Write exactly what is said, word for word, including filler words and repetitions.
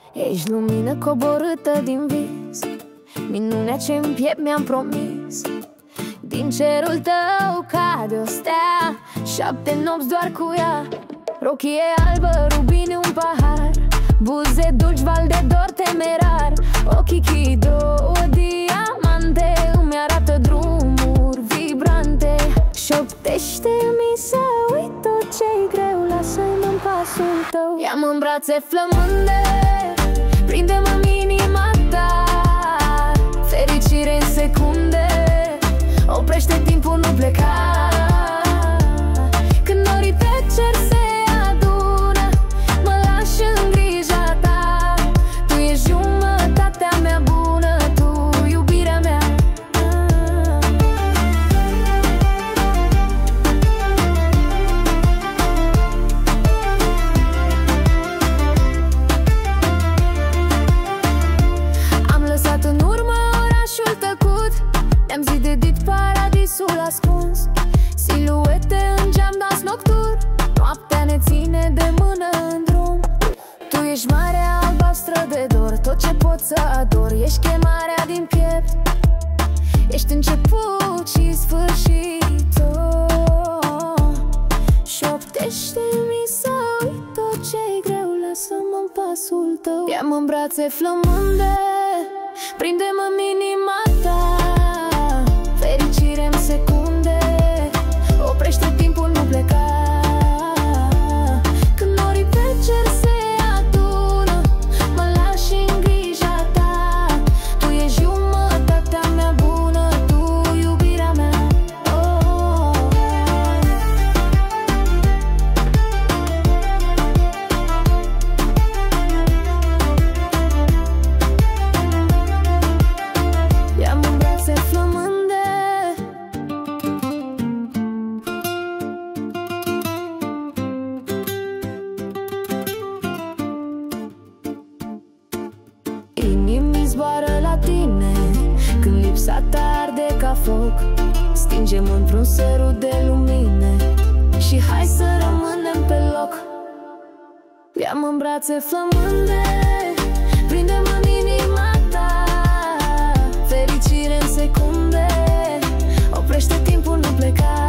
Ești lumină coborâtă din vis, minunea ce-n piept mi-am promis. Din cerul tău cade o stea, șapte nopți doar cu ea. Rochie albă, rubine, un pahar, buze dulci, val de dor temerar. Ochii chid, două diamante, îmi arată drumuri vibrante. Șoptește-mi să uit tot ce-i greu, lasă-mă în pasul tău. Ia-mă în brațe flămânde, prinde-mă în inima ta. Fericire în secunde, oprește timpul, nu pleca. Când norii pe cer se adună, mă lași în grija ta. Tu ești jumătatea mea bună, tu iubirea mea. Am lăsat în urmă orașul tăcut, ne-am zidit paradisul ascuns. Siluete în geam, dans nocturn, noaptea ne ține de mână în drum. Tu ești marea albastră de dor, tot ce pot să ador. Ești chemarea din piept, ești început și sfârșitul. Șoptește-mi să uit tot ce-i greu, lasă-mă în pasul tău. Ia-mă în brațe flămânde, prinde-mă în inima ta. Fericire în secunde, oprește timpul, nu pleca. Când norii pe cer se adună, mă lași în grija ta. Tu ești jumătatea mea bună, tu iubirea mea. Oh. Ia-mă în brațe flămânde, inimii zboară la tine când lipsa ta arde ca foc. Stingem într-un sărut de lumine și hai să rămânem pe loc. Ia-mă în brațe flămânde, prinde-mă în inima ta. Fericire în secunde, oprește timpul, nu pleca.